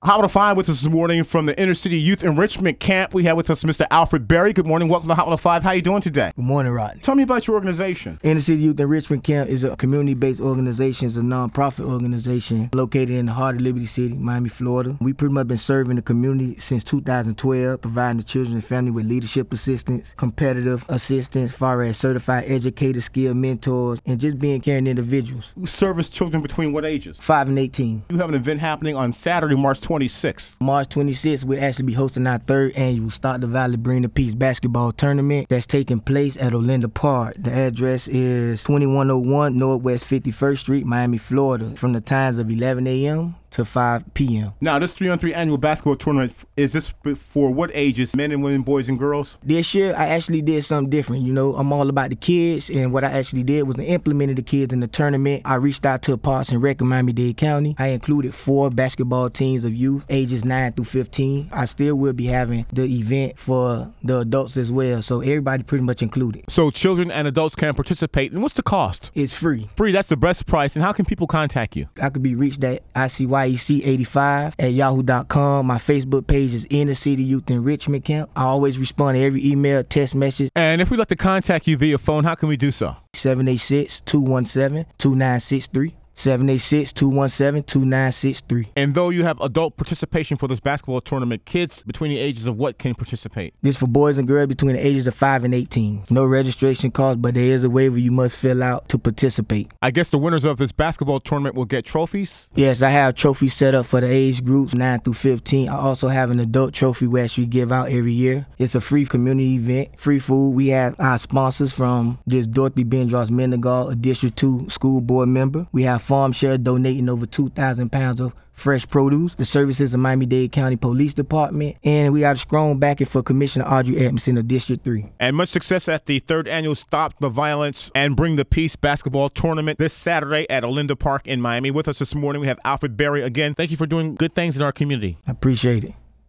Hot on 5 with us this morning from the Inner City Youth Enrichment Camp. We have with us Mr. Alfred Berry. Good morning. Welcome to Hot on 5. How you doing today? Good morning, Rodney. Tell me about your organization. Inner City Youth Enrichment Camp is a community-based organization. It's a non-profit organization located in the heart of Liberty City, Miami, Florida. We pretty much been serving the community since 2012, providing the children and family with leadership assistance, competitive assistance, as far as certified educators, skilled mentors, and just being caring individuals. You service children between what ages? 5 and 18. You have an event happening on Saturday, March 26th. March 26th, we'll actually be hosting our third annual Start the Valley Bring the Peace basketball tournament that's taking place at Olinda Park. The address is 2101 Northwest 51st Street, Miami, Florida, from the times of 11 a.m. to 5 p.m. Now, this 3-on-3 annual basketball tournament, is this for what ages? Men and women, boys and girls? This year, I actually did something different. You know, I'm all about the kids, and what I actually did was to implement the kids in the tournament. I reached out to Parks and Rec in Miami-Dade County. I included 4 basketball teams of youth, ages 9 through 15. I still will be having the event for the adults as well, so everybody pretty much included. So children and adults can participate, and what's the cost? It's free. Free, that's the best price. And how can people contact you? I could be reached at ICYEC85@yahoo.com. My Facebook page is Inner City Youth Enrichment Camp. I always respond to every email, text message. And if we'd like to contact you via phone, how can we do so? 786-217-2963. 786-217-2963. And though you have adult participation for this basketball tournament, kids between the ages of what can participate? This for boys and girls between the ages of 5 and 18. No registration cost, but there is a waiver you must fill out to participate. I guess the winners of this basketball tournament will get trophies? Yes, I have trophies set up for the age groups 9 through 15. I also have an adult trophy we actually give out every year. It's a free community event, free food. We have our sponsors from this Dorothy Bendross Mendengal, a District 2 school board member. We have Farm Share donating over 2,000 pounds of fresh produce. The services of Miami-Dade County Police Department. And we got a strong backing for Commissioner Audrey Edmondson of District 3. And much success at the 3rd annual Stop the Violence and Bring the Peace basketball tournament this Saturday at Olinda Park in Miami. With us this morning, we have Alfred Berry again. Thank you for doing good things in our community. I appreciate it.